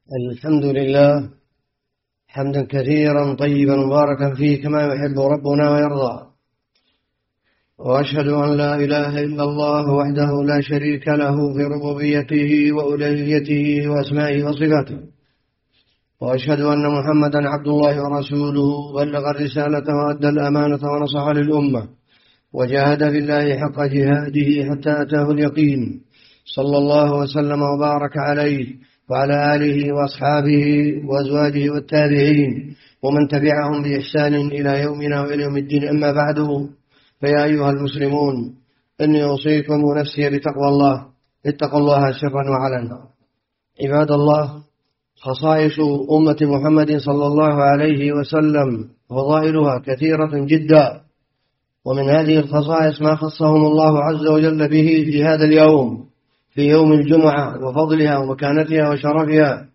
الحمد لله حمدا كثيرا طيبا مباركا فيه كما يحب ربنا ويرضى، وأشهد أن لا إله إلا الله وحده لا شريك له في ربوبيته وألوهيته وأسمائه وصفاته، وأشهد أن محمدا عبد الله ورسوله بلغ الرسالة وأدى الأمانة ونصح للأمة وجاهد في الله حق جهاده حتى أتاه اليقين، صلى الله وسلم وبارك عليه وعلى آله وأصحابه وأزواجه والتابعين ومن تبعهم بإحسان إلى يومنا وإلى يوم الدين. أما بعد، فيا أيها المسلمون، إني أوصيكم ونفسي بتقوى الله. اتقوا الله سرا وعلنا. عباد الله، خصائص أمة محمد صلى الله عليه وسلم فضائلها كثيرة جدا، ومن هذه الخصائص ما خصهم الله عز وجل به في هذا اليوم، في يوم الجمعة، وفضلها ومكانتها وشرفها.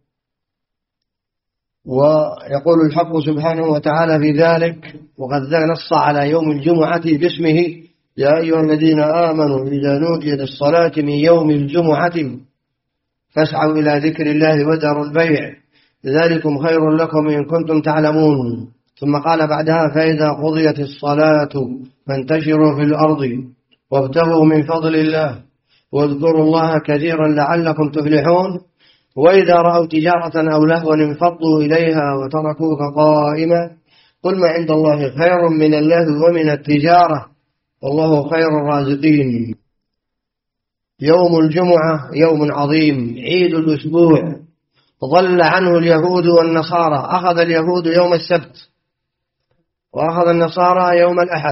ويقول الحق سبحانه وتعالى في ذلك: وقد نص على يوم الجمعة باسمه: يا أيها الذين آمنوا إذا نودي للصلاة من يوم الجمعة فاسعوا إلى ذكر الله وذروا البيع ذلكم خير لكم إن كنتم تعلمون. ثم قال بعدها: فإذا قضيت الصلاة فانتشروا في الأرض وابتغوا من فضل الله واذكروا الله كثيرا لعلكم تفلحون. وإذا رأوا تجارة أو لهوا انفضوا إليها وتركوك قائما قل ما عند الله خير من اللهو ومن التجارة والله خير الرازقين. يوم الجمعة يوم عظيم، عيد الأسبوع، ضل عنه اليهود والنصارى. أخذ اليهود يوم السبت وأخذ النصارى يوم الأحد،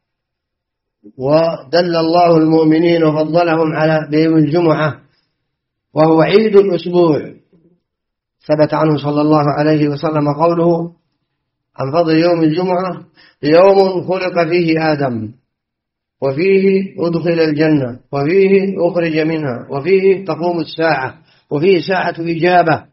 ودل الله المؤمنين وفضلهم على بيوم الجمعة وهو عيد الأسبوع. ثبت عنه صلى الله عليه وسلم قوله عن فضل يوم الجمعة: يوم خلق فيه آدم وفيه أدخل الجنة وفيه أخرج منها وفيه تقوم الساعة وفيه ساعة إجابة.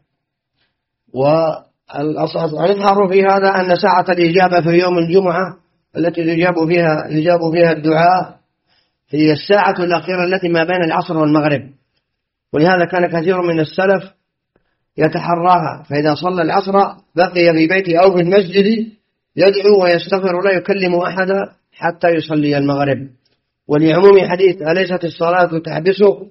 ونظهر في هذا أن ساعة الإجابة في يوم الجمعة التي يجاب فيها الدعاء هي الساعة الأخيرة التي ما بين العصر والمغرب، ولهذا كان كثير من السلف يتحراها، فإذا صلى العصر بقي في بيته أو في المسجد يدعو ويستغفر لا يكلم أحدا حتى يصلي المغرب. ولعموم حديث: أليست الصلاة تحبسه؟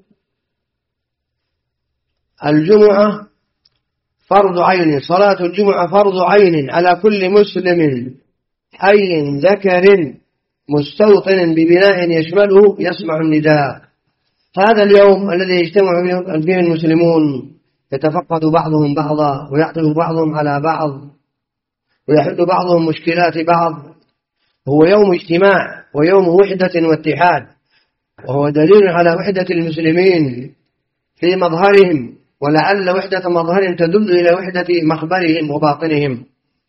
الجمعة فرض عين، صلاة الجمعة فرض عين على كل مسلم حي ذكر مستوطن ببناء يشمله يسمع النداء. هذا اليوم الذي يجتمع فيه المسلمون يتفقد بعضهم بعضا ويعطف بعضهم على بعض ويحل بعضهم مشكلات بعض، هو يوم اجتماع ويوم وحدة واتحاد، وهو دليل على وحدة المسلمين في مظهرهم، ولعل وحدة مظهرهم تدل إلى وحدة مخبرهم وباطنهم.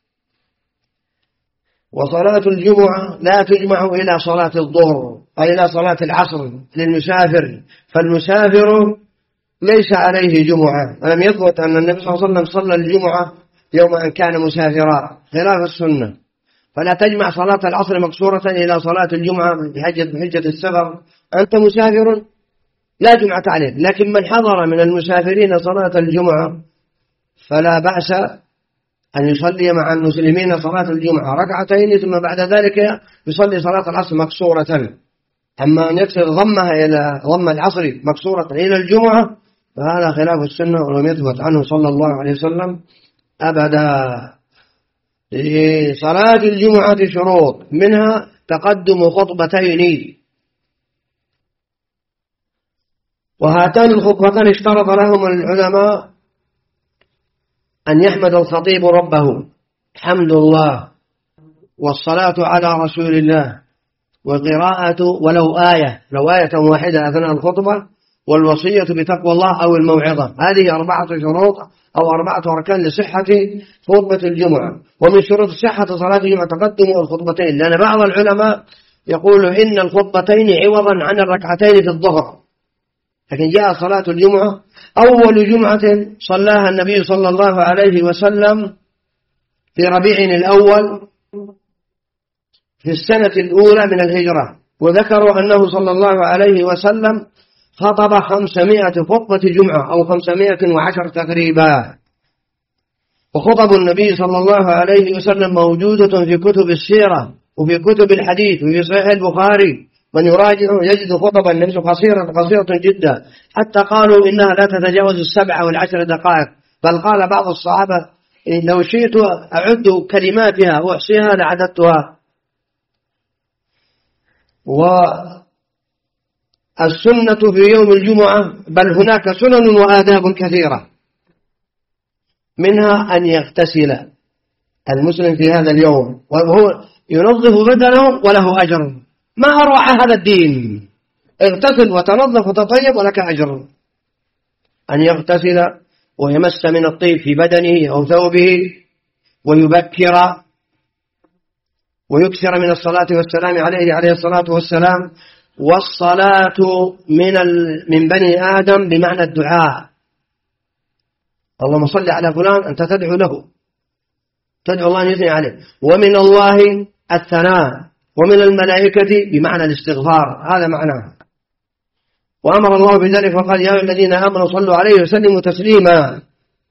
وصلاة الجمعة لا تجمع إلى صلاة الظهر أي إلى صلاة العصر للمسافر، فالمسافر ليس عليه جمعة، ولم يثبت أن النبي صلى الله عليه وسلم صلى الجمعة يوم أن كان مسافرا خلاف السنة. فلا تجمع صلاة العصر مقصورة إلى صلاة الجمعة بحجة السفر. أنت مسافر لا جمعة عليه، لكن من حضر من المسافرين صلاة الجمعة فلا بأس أن يصلي مع المسلمين صلاة الجمعة ركعتين ثم بعد ذلك يصلي صلاة العصر مقصورة. أما أن يكسر ضم العصر مقصورة إلى الجمعة فهذا خلاف السنة ولم يثبت عنه صلى الله عليه وسلم أبدا. لصلاة الجمعة شروط، منها تقدم خطبتين، وهاتان الخطبتان اشترط لهم العلماء أن يحمد الخطيب ربه حمد الله، والصلاة على رسول الله، وقراءة ولو آية واحدة أثناء الخطبة، والوصية بتقوى الله أو الموعظة. هذه 4 شروط أو 4 أركان لصحة خطبة الجمعة. ومن شروط صحة صلاة الجمعة تقدم الخطبتين، لأن بعض العلماء يقول إن الخطبتين عوضا عن الركعتين في الظهر، لكن جاء صلاة الجمعة أول جمعة صلاها النبي صلى الله عليه وسلم في ربيع الأول في السنة الأولى من الهجرة، وذكروا أنه صلى الله عليه وسلم خطب 500 خطبة جمعة أو 510 تقريبا. وخطب النبي صلى الله عليه وسلم موجودة في كتب السيرة وفي كتب الحديث وفي صحيح البخاري، من يراجع يجد خطب النبي قصيرة جدا، حتى قالوا إنها لا تتجاوز 7 أو 10 دقائق. بل قال بعض الصحابة لو شئت أعد كلماتها وأحصيها لعددتها. والسنة في يوم الجمعة، بل هناك سنن وآداب كثيرة، منها أن يغتسل المسلم في هذا اليوم وهو ينظف بدنه وله أجر. ما أروع هذا الدين، اغتسل وتنظف وتطيب ولك أجر. أن يغتسل ويمس من الطيب في بدنه أو ثوبه، ويبكر ويكثر من الصلاة والسلام عليه الصلاة والسلام. والصلاة من بني آدم بمعنى الدعاء، اللهم صل على فلان، أنت تدعو له، تدعو الله أن يثني عليه. ومن الله الثناء، ومن الملائكة بمعنى الاستغفار، هذا معناه. وأمر الله بذلك وقال يا الذين آمنوا صلوا عليه وسلموا تسليما.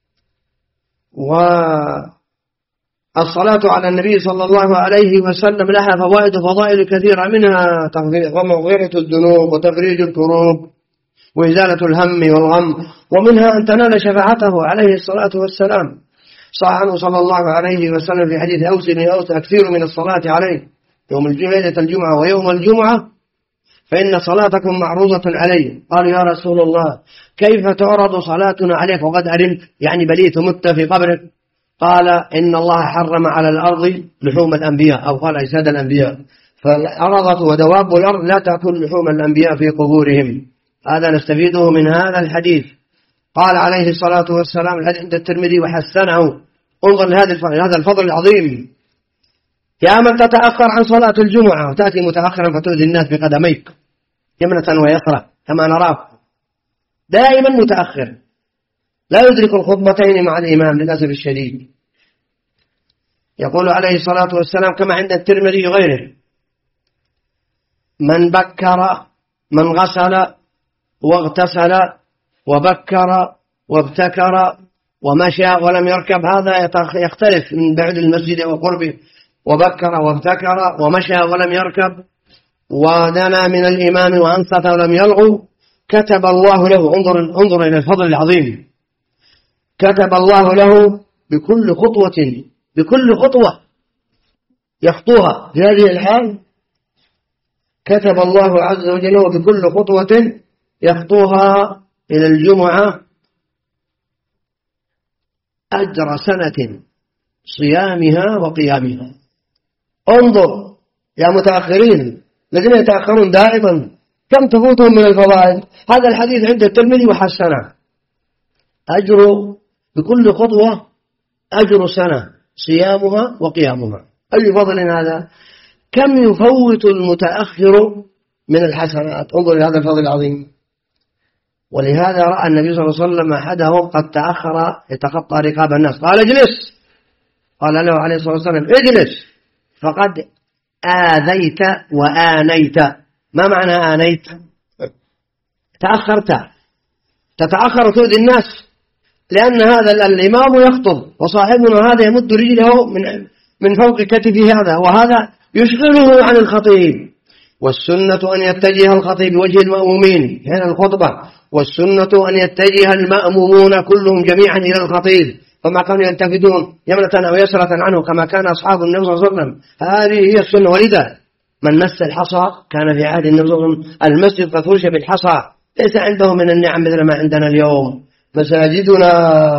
والصلاة على النبي صلى الله عليه وسلم لها فوائد وفضائل كثيرة، منها مغفرة الذنوب وتفريج الكروب وإزالة الهم والغم، ومنها أن تنال شفاعته عليه الصلاة والسلام. صح عنه صلى الله عليه وسلم في حديث أوصني أكثر من الصلاة عليه يوم ليلة الجمعة ويوم الجمعة، فإن صلاتكم معروضة علي. قالوا يا رسول الله كيف تعرض صلاتنا عليك وقد علمت، يعني بليت مت في قبرك؟ قال إن الله حرم على الأرض لحوم الأنبياء، أو قال أجساد الأنبياء، فالأرض ودواب الأرض لا تأكل لحوم الأنبياء في قبورهم. هذا نستفيده من هذا الحديث. قال عليه الصلاة والسلام، الحديث عند الترمذي وحسنه، انظر لهذا الفضل العظيم. يا من تتأخر عن صلاة الجمعة وتأتي متأخرا فتؤذي الناس بقدميك يمنة ويسرى كما نراك، دائما متأخر، لا يدرك الخطبتين مع الإمام للأسف الشديد. يقول عليه الصلاة والسلام كما عند الترمذي وغيره: من بكر، من غسل واغتسل وبكر وابتكر ومشى ولم يركب، هذا يختلف من بعد المسجد وقربه. وبكر وابتكر ومشى ولم يركب ودنا من الإمام وأنصت ولم يلغو، كتب الله له، انظر إلى الفضل العظيم، كتب الله له بكل خطوة يخطوها في هذه الحال، كتب الله عز وجل له بكل خطوة يخطوها إلى الجمعة أجر سنة صيامها وقيامها. انظر يا متأخرين الذين يتأخرون دائما كم تفوتهم من الفضائل. هذا الحديث عند الترمذي وحسنه، أجر بكل خطوة أجر سنة صيامها وقيامها. أي فضل هذا، كم يفوت المتأخر من الحسنات. انظر لهذا الفضل العظيم. ولهذا رأى النبي صلى الله عليه وسلم أحدهم قد تأخر يتخطى رقاب الناس، قال اجلس، قال له عليه الصلاة والسلام اجلس فقد آذيت وآنيت. ما معنى آنيت؟ تأخرت، تتأخر تؤذي الناس، لأن هذا الإمام يخطب وصاحبنا هذا يمد رجله من فوق كتفه هذا، وهذا يشغله عن الخطيب. والسنة أن يتجه الخطيب بوجه المأمومين هنا الخطبة، والسنة أن يتجه المأمومون كلهم جميعا إلى الخطيب، فما كانوا يلتفتون يمنة أو يسرة عنه كما كان أصحاب النبي صلى الله عليه وسلم. هذه هي السنة. ولذا من مس الحصى كان في عهد النبي صلى الله عليه وسلم المسجد قد فرش بالحصى، ليس عنده من النعم مثل ما عندنا اليوم. مساجدنا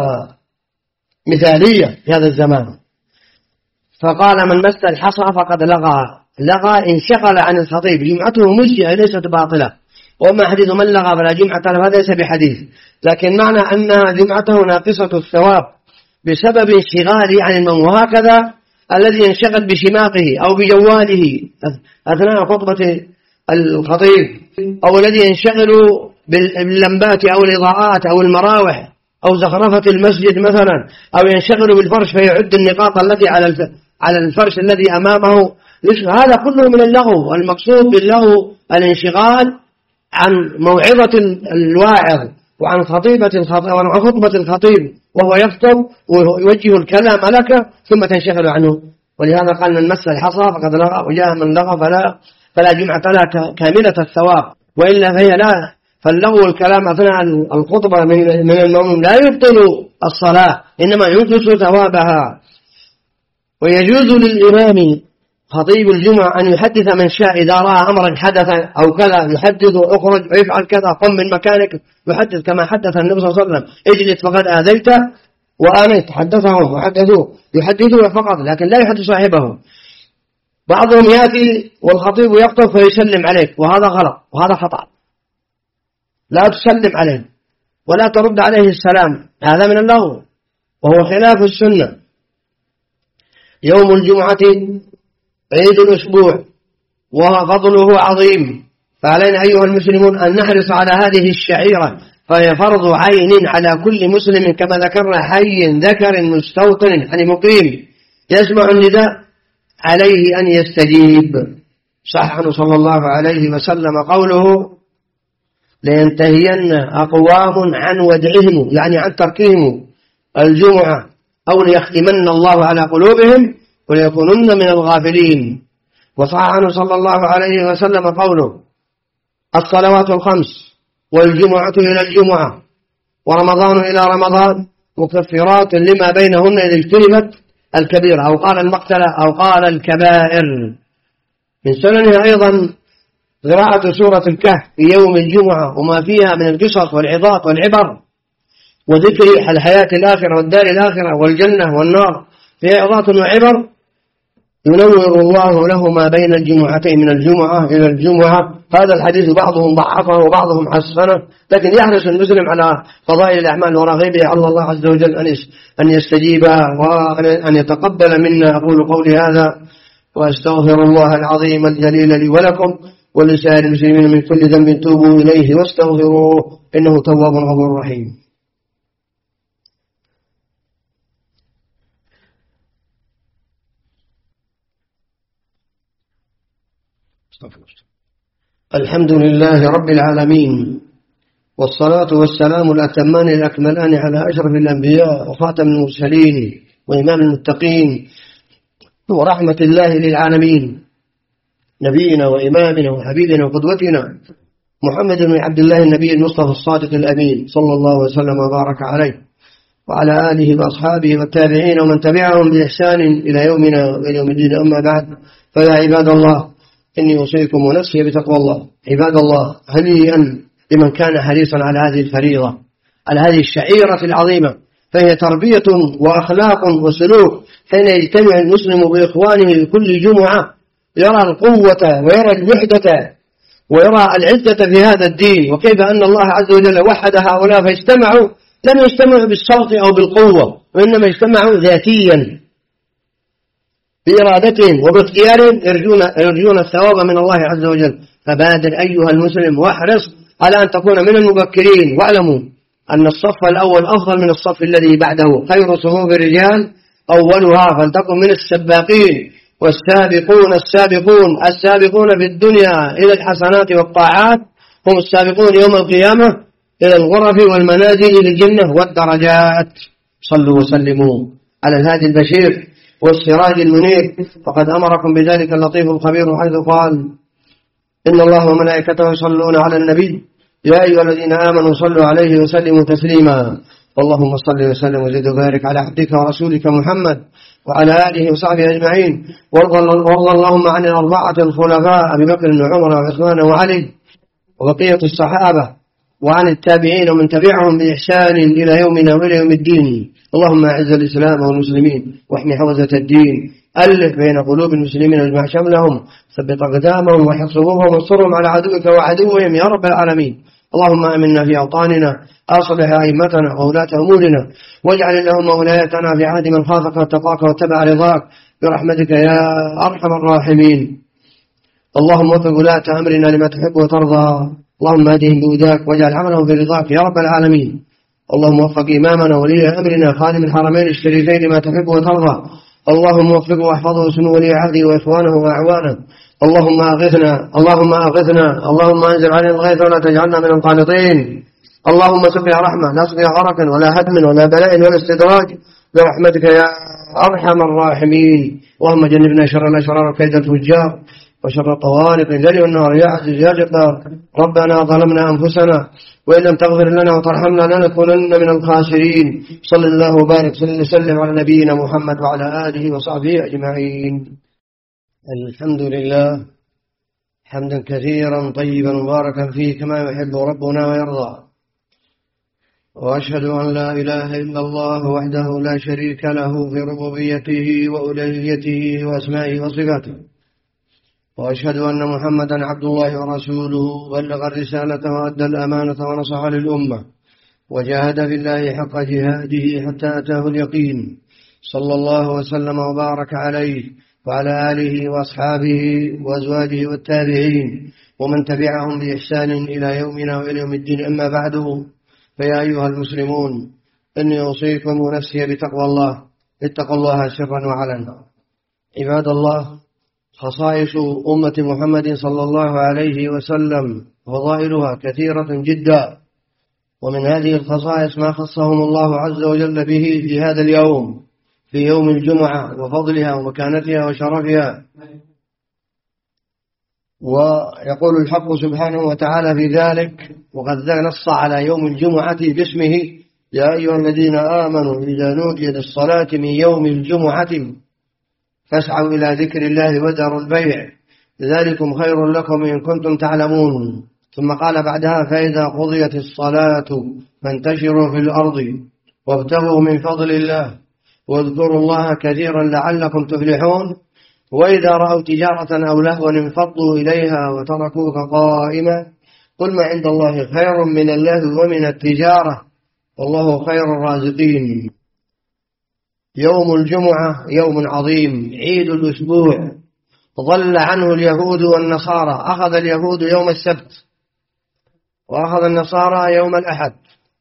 مثالية في هذا الزمان. فقال من مس الحصى فقد لغى انشغل عن الخطيب، جمعته مجزئة ليست باطلة. وما حديث من لغى فلا جمعة له هذا ليس بحديث، لكن معنى أن جمعته ناقصة الثواب بسبب انشغاله عن الموت. وهكذا الذي ينشغل بشماقه أو بجواله أثناء خطبة الخطيب، أو الذي ينشغل باللمبات أو الإضاءات أو المراوح أو زخرفة المسجد مثلا، أو ينشغل بالفرش فيعد النقاط التي على الفرش الذي أمامه، هذا كله من اللغو. والمقصود باللغو الانشغال عن موعظة الواعظ وعن خطبة الخطيب وهو يخطب ويوجه الكلام لك ثم تنشغل عنه. ولهذا قال من مس الحصى فقد لغى وجاء من لغى فلا جمعة لها كاملة الثواب، وإلا فهي لا. فاللغو والكلام أثناء الخطبة من المأموم لا يبطل الصلاة إنما ينقص ثوابها. ويجوز للإمام خطيب الجمعة أن يحدث من شاء إذا رأى أمرا حدث أو كذا، يحدث اخرج ويفعل كذا، قم من مكانك، يحدث كما حدث النبي صلى الله عليه وسلم اجلس فقد آذيت وآنيت، حدثهم وحدثوه، يحدثه فقط لكن لا يحدث صاحبه. بعضهم يأتي والخطيب يخطب فيسلم عليك، وهذا غلط وهذا خطأ. لا تسلم عليه ولا ترد عليه السلام، هذا من اللغو وهو خلاف السنة. يوم الجمعة عيد الأسبوع وفضله عظيم، فعلينا أيها المسلمون أن نحرص على هذه الشعيرة، فهي فرض عين على كل مسلم كما ذكرنا، حي ذكر مستوطن يعني مقيم يسمع النداء عليه أن يستجيب. صح عنه صلى الله عليه وسلم قوله لينتهين أقوام عن ودعهم، يعني عن تركهم الجمعة، أو ليختمن الله على قلوبهم وليكونن من الغافلين. وصح عنه صلى الله عليه وسلم قوله الصلوات الخمس والجمعة إلى الجمعة ورمضان إلى رمضان مكفرات لما بينهن إذا اجتنبت الكبيرة، أو قال المقتلة أو قال الكبائر. من سننها أيضا قراءة سورة الكهف في يوم الجمعة وما فيها من القصص والعظات والعبر وذكر الحياة الآخرة والدار الآخرة والجنة والنار، فيها عظات وعبر ينور الله له ما بين الجمعتين من الجمعة إلى الجمعة. هذا الحديث بعضهم ضعفه وبعضهم حسنه، لكن يحرص المسلم على فضائل الأعمال ورغبه على الله عز وجل أن يستجيب وأن يتقبل منا. أقول قولي هذا وأستغفر الله العظيم الجليل لي ولكم ولسائر المسلمين من كل ذنب توبوا إليه واستغفروه إنه تواب غفور رحيم. الحمد لله رب العالمين، والصلاة والسلام الأتمان الأكملان على أشرف الأنبياء وخاتم المرسلين وإمام المتقين ورحمة الله للعالمين، نبينا وإمامنا وحبيبنا وقدوتنا محمد بن عبد الله النبي المصطفى الصادق الأمين صلى الله وسلم وبارك عليه وعلى آله وأصحابه والتابعين ومن تبعهم بإحسان إلى يومنا وإلى يوم الدين. أما بعد، فيا عباد الله إني أوصيكم ونفسي بتقوى الله. عباد الله، هنيئا لمن كان حريصا على هذه الفريضة، على هذه الشعيرة العظيمة، فهي تربية وأخلاق وسلوك. حين يجتمع المسلم بإخوانه كل جمعة يرى القوة ويرى الوحدة ويرى العزة في هذا الدين، وكيف أن الله عز وجل وحد هؤلاء فاجتمعوا، لم يجتمعوا بالصوت أو بالقوة، وإنما اجتمعوا ذاتيا بإرادتهم وباختيارهم يرجون الثواب من الله عز وجل. فبادر أيها المسلم واحرص على أن تكون من المبكرين، واعلموا أن الصف الأول أفضل من الصف الذي بعده. خير صفوف الرجال أولها، فلتكن من السباقين والسابقون السابقون في الدنيا إلى الحسنات والطاعات هم السابقون يوم القيامة إلى الغرف والمنازل للجنة والدرجات. صلوا وسلموا على الهادي البشير والسراج المنير، فقد أمركم بذلك اللطيف الخبير حيث قال إن الله وملائكته يصلون على النبي يا أيها الذين آمنوا صلوا عليه وسلموا تسليما. اللهم صل وسلم وزد وبارك على عبدك ورسولك محمد وعلى آله وصحبه أجمعين، وارض اللهم عن الأربعة الخلفاء أبي بكر وعمر وعثمان وعلي وبقية الصحابة وعن التابعين ومن تبعهم بإحسان إلى يومنا وإلى يوم الدين. اللهم أعز الإسلام والمسلمين واحمي حوزة الدين، ألف بين قلوب المسلمين واجمع شملهم، ثبت أقدامهم واحفظ صفوفهم وانصرهم على عدوك وعدوهم يا رب العالمين. اللهم آمنا في أوطاننا، أصلح أئمتنا وولاة أمورنا، واجعل اللهم ولايتنا في عهد من خافك واتقاك واتبع رضاك برحمتك يا أرحم الراحمين. اللهم وفق ولاة أمرنا لما تحب وترضى، اللهم اهدهم بهداك واجعل عملهم في رضاك يا رب العالمين. اللهم وفق إمامنا ولي أمرنا خادم الحرمين الشريفين لما تحب وترضى، اللهم وفقه واحفظه وسنو ولي عهده وإخوانه وأعوانه اللهم أغثنا اللهم أغثنا اللهم أنزل علينا الغيث ولا تجعلنا من القانطين. اللهم سقيا رحمة لا سقيا غرق ولا هدم ولا بلاء ولا استدراج برحمتك يا أرحم الراحمين. اللهم جنبنا شر الأشرار وكيد الفجار وشر الطوارق الليل والنهار يا عزيز يا جبار. ربنا ظلمنا أنفسنا وإن لم تغفر لنا وترحمنا لنكونن من الخاسرين. صلى الله وبارك وسلم على نبينا محمد وعلى آله وصحبه أجمعين. الحمد لله حمدا كثيرا طيبا مباركا فيه كما يحب ربنا ويرضى. وأشهد أن لا إله إلا الله وحده لا شريك له في ربوبيته وألوهيته وأسمائه وصفاته. وأشهد أن محمدا عبد الله ورسوله بلغ الرسالة وأدى الأمانة ونصح للأمة وجاهد في الله حق جهاده حتى أتاه اليقين. صلى الله وسلم وبارك عليه وعلى آله وأصحابه وأزواجه والتابعين ومن تبعهم بإحسان إلى يومنا وإلى يوم الدين. أما بعد، فيا أيها المسلمون، إني أوصيكم ونفسي بتقوى الله. اتقوا الله سرا وعلنا. عباد الله، خصائص أمة محمد صلى الله عليه وسلم فضائلها كثيرة جدا، ومن هذه الخصائص ما خصهم الله عز وجل به في هذا اليوم، في يوم الجمعة، وفضلها ومكانتها وشرفها. ويقول الحق سبحانه وتعالى في ذلك، وقد نص على يوم الجمعة باسمه: يا أيها الذين آمنوا إذا نودي للصلاة من يوم الجمعة فاسعوا إلى ذكر الله وذروا البيع ذلكم خير لكم إن كنتم تعلمون. ثم قال بعدها: فإذا قضيت الصلاة فانتشروا في الأرض وابتغوا من فضل الله واذكروا الله كثيرا لعلكم تفلحون. وإذا رأوا تجارة أو لهوا انفضوا إليها وتركوك قائما قل ما عند الله خير من اللهو ومن التجارة والله خير الرازقين. يوم الجمعة يوم عظيم، عيد الأسبوع، ضل عنه اليهود والنصارى. أخذ اليهود يوم السبت وأخذ النصارى يوم الأحد،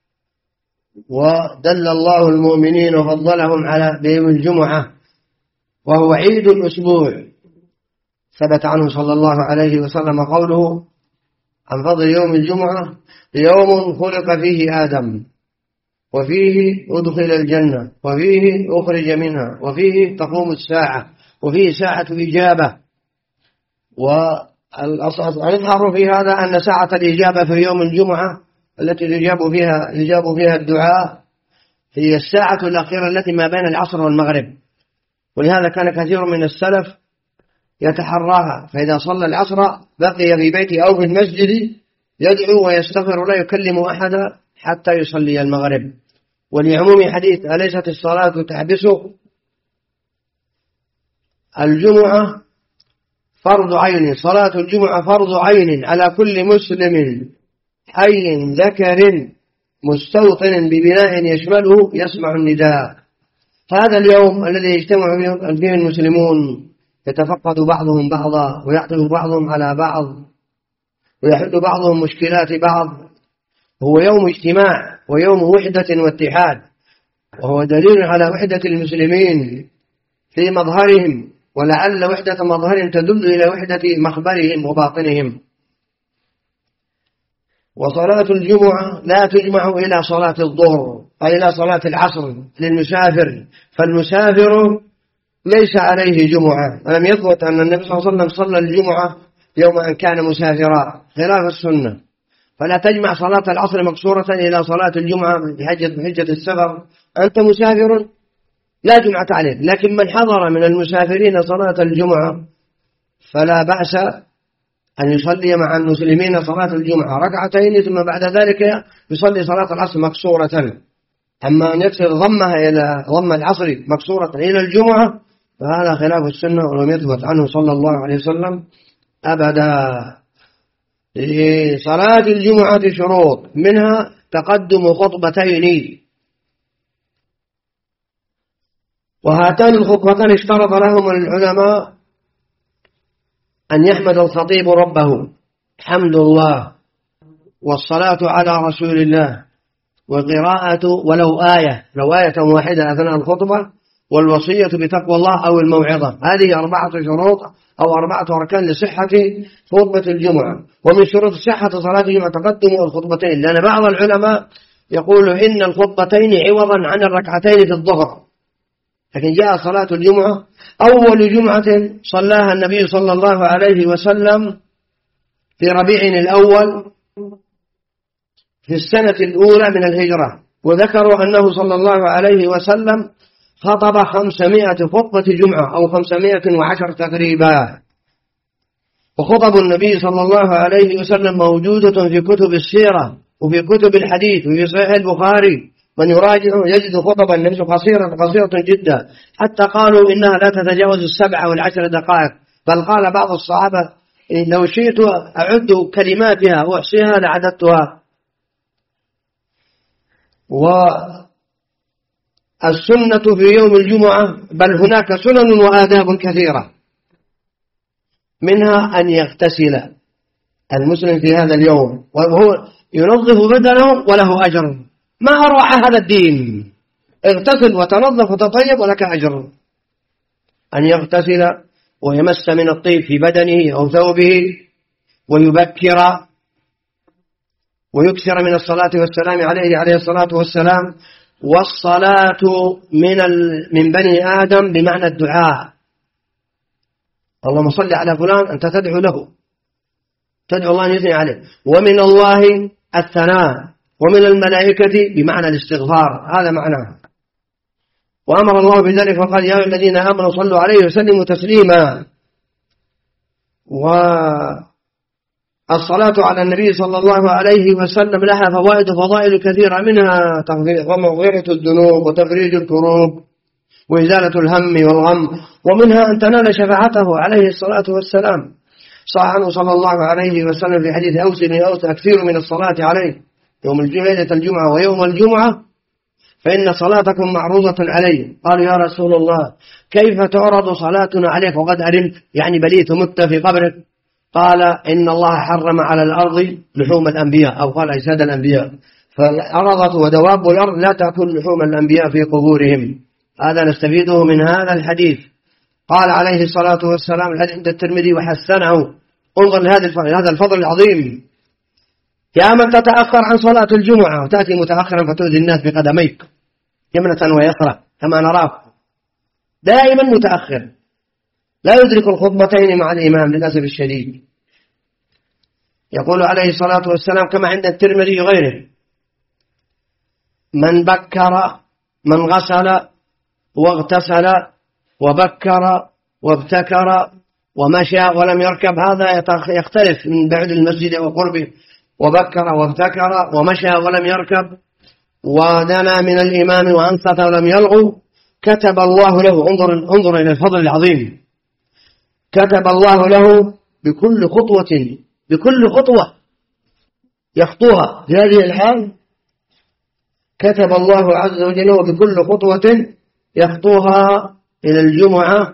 ودل الله المؤمنين وفضلهم على يوم الجمعة وهو عيد الأسبوع. ثبت عنه صلى الله عليه وسلم قوله عن فضل يوم الجمعة: يوم خلق فيه آدم وفيه أدخل الجنة وفيه أخرج منها وفيه تقوم الساعة وفيه ساعة إجابة. والأظهر في هذا أن ساعة الإجابة في يوم الجمعة التي يجاب فيها الدعاء هي الساعة الأخيرة التي ما بين العصر والمغرب، ولهذا كان كثير من السلف يتحراها، فإذا صلى العصر بقي في بيته أو في المسجد يدعو ويستغفر ولا يكلم أحدا حتى يصلي المغرب. ولعموم حديث: أليست الصلاة تحبسه؟ الجمعة فرض عين، صلاة الجمعة فرض عين على كل مسلم حي ذكر مستوطن ببناء يشمله يسمع النداء. هذا اليوم الذي يجتمع فيه المسلمون يتفقد بعضهم بعضا ويعطف بعضهم على بعض ويحل بعضهم مشكلات بعض، هو يوم اجتماع ويوم وحدة واتحاد، وهو دليل على وحدة المسلمين في مظهرهم، ولعل وحدة مظهرهم تدل إلى وحدة مخبرهم وباطنهم. وصلاة الجمعة لا تجمع إلى صلاة الظهر أي إلى صلاة العصر للمسافر، فالمسافر ليس عليه جمعة. ولم يثبت أن النبي صلى الله عليه وسلم صلى الجمعة يوم أن كان مسافرا خلاف السنة، فلا تجمع صلاة العصر مقصورة إلى صلاة الجمعة بحجة السفر. أنت مسافر لا جمعة عليك، لكن من حضر من المسافرين صلاة الجمعة فلا بأس أن يصلي مع المسلمين صلاة الجمعة ركعتين ثم بعد ذلك يصلي صلاة العصر مقصورة. أما أن يكسر ضمها إلى ضم العصر مقصورة إلى الجمعة فهذا خلاف السنة ولم يثبت عنه صلى الله عليه وسلم أبدا. لصلاة الجمعة شروط، منها تقدم خطبتين، وهاتان الخطبتان اشترط لهم العلماء أن يحمد الخطيب ربه حمد الله، والصلاة على رسول الله، وقراءة ولو آية واحدة أثناء الخطبة، والوصية بتقوى الله أو الموعظة. هذه 4 شروط أو 4 أركان لصحة خطبة الجمعة. ومن شروط صحة صلاة الجمعة تقدم الخطبتين، لأن بعض العلماء يقول إن الخطبتين عوضا عن الركعتين في الظهر، لكن جاء صلاة الجمعة أول جمعة صلاها النبي صلى الله عليه وسلم في ربيع الأول في السنة الأولى من الهجرة، وذكروا أنه صلى الله عليه وسلم خطب 500 خطبة جمعة أو 510 تقريبا. وخطب النبي صلى الله عليه وسلم موجودة في كتب السيرة وفي كتب الحديث وفي صحيح البخاري، من يراجع يجد خطب النبي قصيرة جدا، حتى قالوا إنها لا تتجاوز 7 و10 دقائق. بل قال بعض الصحابة لو شئت أعد كلماتها وأحصيها لعددتها. والسنة في يوم الجمعة بل هناك سنن وآداب كثيرة، منها أن يغتسل المسلم في هذا اليوم وهو ينظف بدنه وله أجر. ما أروع هذا الدين، اغتسل وتنظف وتطيب ولك أجر. أن يغتسل ويمس من الطيب في بدنه أو ثوبه، ويبكر ويكثر من الصلاة والسلام عليه الصلاة والسلام. والصلاة من بني آدم بمعنى الدعاء، اللهم صل على فلان، أنت تدعو له، تدعو الله أن يثني عليه. ومن الله الثناء، ومن الملائكة بمعنى الاستغفار، هذا معناه. وأمر الله بذلك وقال يا الذين آمنوا صلوا عليه وسلموا تسليما. والصلاة على النبي صلى الله عليه وسلم لها فوائد وفضائل كثيرة، منها مغفرة الذنوب وتفريج الكروب وإزالة الهم والغم، ومنها أن تنال شفاعته عليه الصلاة والسلام. صح عنه صلى الله عليه وسلم في حديث أوس بن أوس أكثر من الصلاة عليه يوم ليلة الجمعة ويوم الجمعة فإن صلاتكم معروضة علي. قالوا يا رسول الله كيف تعرض صلاتنا عليك وقد علمت، يعني بليت مت في قبرك؟ قال إن الله حرم على الأرض لحوم الأنبياء، أو قال أجساد الأنبياء، فالأرض ودواب الأرض لا تأكل لحوم الأنبياء في قبورهم. هذا نستفيده من هذا الحديث. قال عليه الصلاة والسلام الحديث عند الترمذي وحسنه، انظر لهذا الفضل العظيم. يا من تتأخر عن صلاة الجمعة وتأتي متأخرا فتؤذي الناس بقدميك يمنة ويسرى كما نراك، دائما متأخر لا يدرك الخطبتين مع الإمام للأسف الشديد. يقول عليه الصلاة والسلام كما عند الترمذي وغيره من بكر من غسل واغتسل وبكر وابتكر ومشى ولم يركب، هذا يختلف من بعد المسجد وقربه. وبكر وابتكر ومشى ولم يركب ودنا من الإمام وأنصت ولم يلغو كتب الله له، انظر إلى الفضل العظيم، كتب الله له بكل خطوة يخطوها في هذه الحال، كتب الله عز وجل بكل خطوة يخطوها إلى الجمعة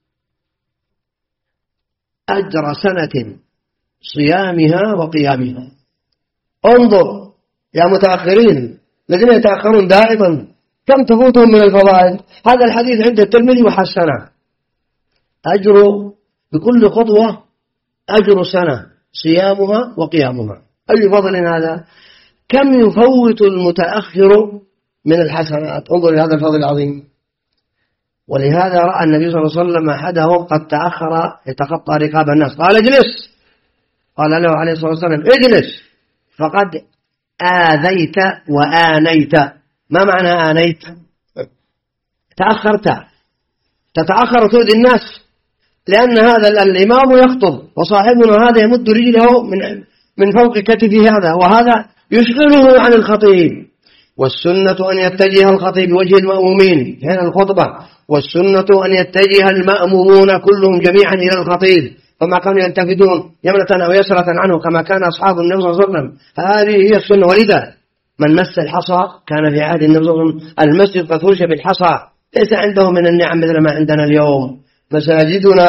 أجر سنة صيامها وقيامها. انظر يا متأخرين الذين يتأخرون دائما كم تفوتهم من الفضائل. هذا الحديث عند الترمذي وحسنه، أجر بكل خطوة أجر سنة صيامها وقيامها. أي فضل هذا، كم يفوت المتأخر من الحسنات. انظر هذا الفضل العظيم. ولهذا رأى النبي صلى الله عليه وسلم أحدهم قد تأخر يتخطى رقاب الناس، قال اجلس، قال له عليه الصلاة والسلام اجلس فقد آذيت وآنيت. ما معنى آنيت؟ تأخرت، تتأخر تؤذي الناس، لأن هذا الإمام يخطب وصاحبنا هذا يمد رجله من فوق كتفه هذا، وهذا يشغله عن الخطيب. والسنة أن يتجه الخطيب بوجه المأمومين حين الخطبة، والسنة أن يتجه المأمومون كلهم جميعا إلى الخطيب، فما كانوا يلتفتون يمنة أو يسرة عنه كما كان أصحاب النبي صلى الله عليه وسلم. هذه هي السنة. ولذا من مس الحصى كان في عهد النبي صلى الله عليه وسلم المسجد قد فرش بالحصى، ليس عنده من النعم مثل ما عندنا اليوم. مساجدنا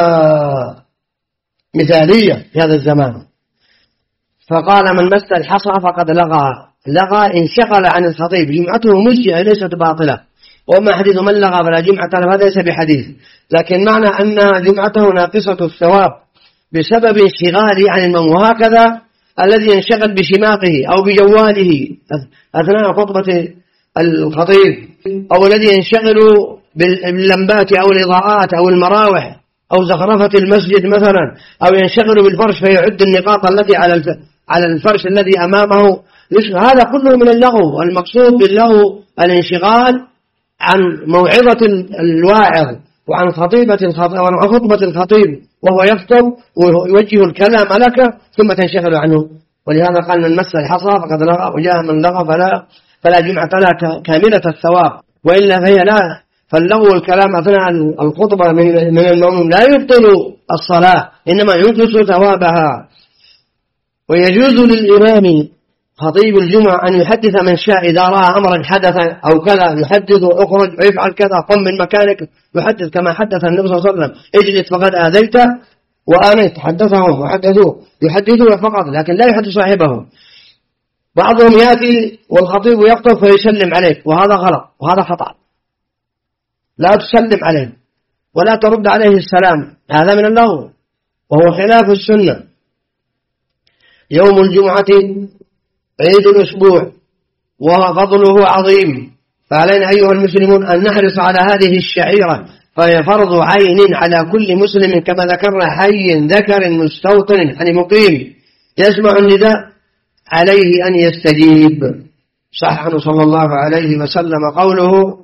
مثالية في هذا الزمان. فقال من مس الحصى فقد لغى انشغل عن الخطيب، جمعته مجزئة ليست باطلة. وما حديث من لغى فلا جمعة له، هذا ليس بحديث، لكن معنى أن جمعته ناقصة الثواب بسبب انشغاله عن الموت. وهكذا الذي ينشغل بشماغه أو بجواله أثناء خطبة الخطيب، أو الذي ينشغل باللمبات أو الإضاءات أو المراوح أو زخرفة المسجد مثلا، أو ينشغل بالفرش فيعد النقاط التي على الفرش الذي أمامه، هذا كله من اللغو. المقصود باللغو الانشغال عن موعظة الواعظ وعن خطبة الخطيب وهو يخطب ويوجه الكلام لك ثم تنشغل عنه. ولهذا قال من مس الحصى فقد لغى، وجاء من لغى فلا جمعة لها كاملة الثواب، وإلا فهي لا. فاللغو والكلام أثناء الخطبة من المؤمن لا يبطل الصلاة، إنما ينقص ثوابها. ويجوز للإمام خطيب الجمعة أن يحدث من شاء إذا رأى أمرا حدثا أو كذا، يحدث اخرج ويفعل كذا، قم من مكانك، يحدث كما حدث النبي صلى الله عليه وسلم اجلس فقد آذيت وآنيت، حدثهم وحدثوه، يحدثوه فقط لكن لا يحدث صاحبه. بعضهم يأتي والخطيب يخطب فيسلم عليك، وهذا غلط وهذا خطأ، لا تسلم عليه ولا ترد عليه السلام، هذا من اللغو وهو خلاف السنة. يوم الجمعة عيد الأسبوع وفضله عظيم، فعلينا أيها المسلمون أن نحرص على هذه الشعيرة، فهي فرض عين على كل مسلم كما ذكرنا، حي ذكر مستوطن يعني مقيم يسمع النداء عليه أن يستجيب. صح عنه صلى الله عليه وسلم قوله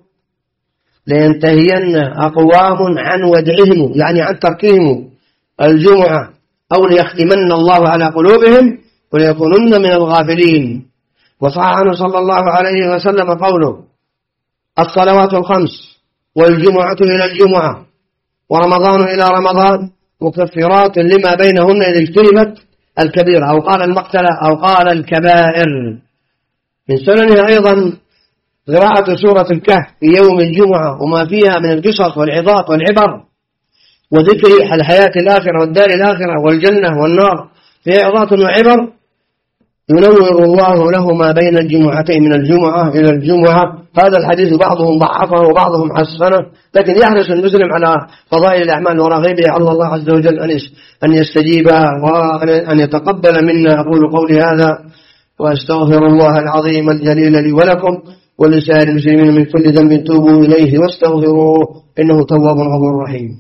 لينتهين أقوام عن ودعهم، يعني عن تركهم الجمعة، أو ليختمن الله على قلوبهم وليكونن من الغافلين. وصح عنه صلى الله عليه وسلم قوله الصلوات الخمس والجمعة إلى الجمعة ورمضان إلى رمضان مكفرات لما بينهن إذا اجتنبت الكبيرة، أو قال المقتلة أو قال الكبائر. من سننها أيضا قراءة سورة الكهف في يوم الجمعة وما فيها من القصص والعظات والعبر وذكر الحياة الآخرة والدار الآخرة والجنة والنار، فيها عظات وعبر ينور الله له ما بين الجمعتين من الجمعة إلى الجمعة. هذا الحديث بعضهم ضعفه وبعضهم حسنه، لكن يحرص المسلم على فضائل الأعمال ورغيبه على الله عز وجل أن يستجيب وأن يتقبل منا. أقول قولي هذا وأستغفر الله العظيم الجليل لي ولكم ولسائر المسلمين من كل ذنب توبوا إليه واستغفروه إنه تواب غفور رحيم.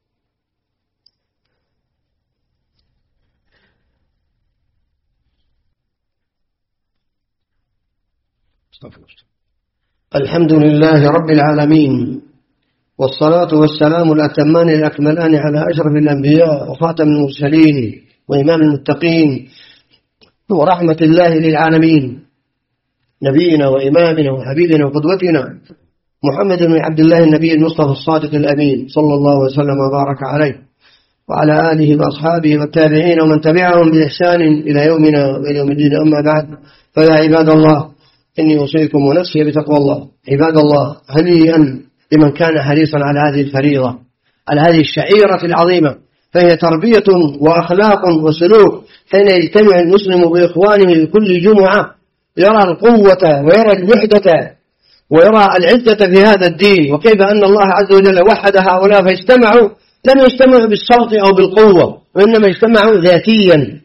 الحمد لله رب العالمين، والصلاة والسلام الأتمان الأكملان على أشرف الأنبياء وخاتم المرسلين وإمام المتقين ورحمة الله للعالمين، نبينا وإمامنا وحبيبنا وقدوتنا محمد بن عبد الله النبي المصطفى الصادق الأمين صلى الله وسلم وبارك عليه وعلى آله وأصحابه والتابعين ومن تبعهم بإحسان إلى يومنا وإلى يوم الدين. أما بعد، فيا عباد الله إني أوصيكم ونفسي بتقوى الله. عباد الله، هنيئا لمن كان حريصا على هذه الفريضة، على هذه الشعيرة العظيمة، فهي تربية وأخلاق وسلوك. حين يجتمع المسلم بإخوانه لكل جمعة يرى القوة ويرى الوحدة ويرى العزة في هذا الدين، وكيف أن الله عز وجل وحد هؤلاء فاجتمعوا، لم يجتمعوا بالصوت أو بالقوة، وإنما اجتمعوا ذاتيا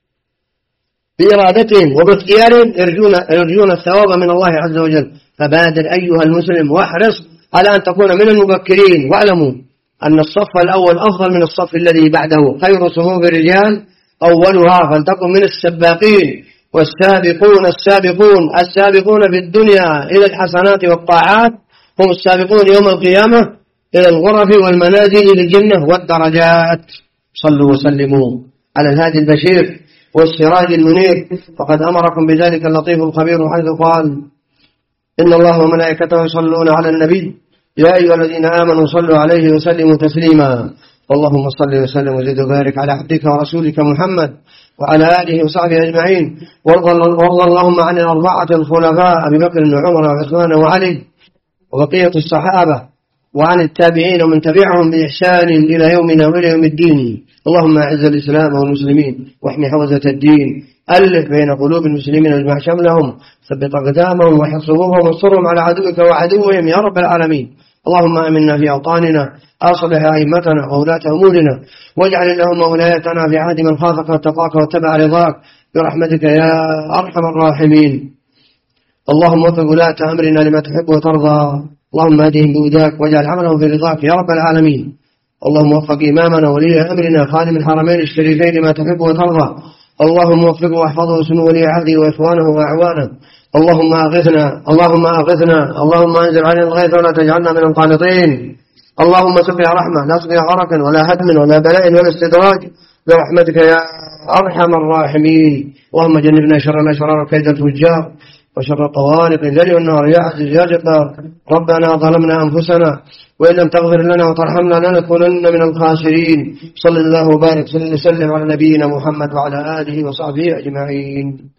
بإرادتهم وباختيارهم يرجون الثواب من الله عز وجل. فبادر أيها المسلم واحرص على أن تكون من المبكرين، واعلموا أن الصف الأول أفضل من الصف الذي بعده. خير صفوف الرجال أولها، فلتكن من السباقين والسابقون السابقون في الدنيا إلى الحسنات والطاعات هم السابقون يوم القيامة إلى الغرف والمنازل للجنة والدرجات. صلوا وسلموا على الهادي البشير والسراج المنير، فقد أمركم بذلك اللطيف الخبير حيث قال إن الله وملائكته يصلون على النبي يا أيها الذين آمنوا صلوا عليه وسلموا تسليما. اللهم صل وسلم وزد وبارك على عبدك ورسولك محمد وعلى آله وصحبه أجمعين، وارض اللهم عن الأربعة الخلفاء أبي بكر وعمر وعثمان وعلي وبقية الصحابة وعن التابعين ومن تبعهم بإحسان إلى يومنا وإلى يوم الدين. اللهم أعز الإسلام والمسلمين واحمي حوزة الدين، ألف بين قلوب المسلمين واجمع شملهم، ثبت أقدامهم وحفظ صفوفهم وانصرهم على عدوك وعدوهم يا رب العالمين. اللهم آمنا في أوطاننا، أصلح أئمتنا وولاة أمورنا، واجعل اللهم ولايتنا في عهد من خافك واتقاك واتبع رضاك برحمتك يا أرحم الراحمين. اللهم وفق ولاة أمرنا لما تحب وترضى، اللهم اهدهم بهداك واجعل عملهم في رضاك يا رب العالمين. اللهم وفق إمامنا ولي أمرنا خادم الحرمين الشريفين لما تحب وترضى، اللهم وفقه واحفظه سنو ولي عهده وإخوانه وأعوانه. اللهم أغثنا اللهم أغثنا، اللهم أنزل علينا الغيث ولا تجعلنا من القانطين. اللهم سقيا رحمة لا سقيا غرق ولا هدم ولا بلاء ولا استدراج برحمتك يا أرحم الراحمين. اللهم جنبنا شر الأشرار وكيد الفجار وشر الطوارق الليل والنهار يا عزيز يا جبار. ربنا ظلمنا أنفسنا وإن لم تغفر لنا وترحمنا لنكونن من الخاسرين. صلى الله وبارك وسلم على نبينا محمد وعلى آله وصحبه أجمعين.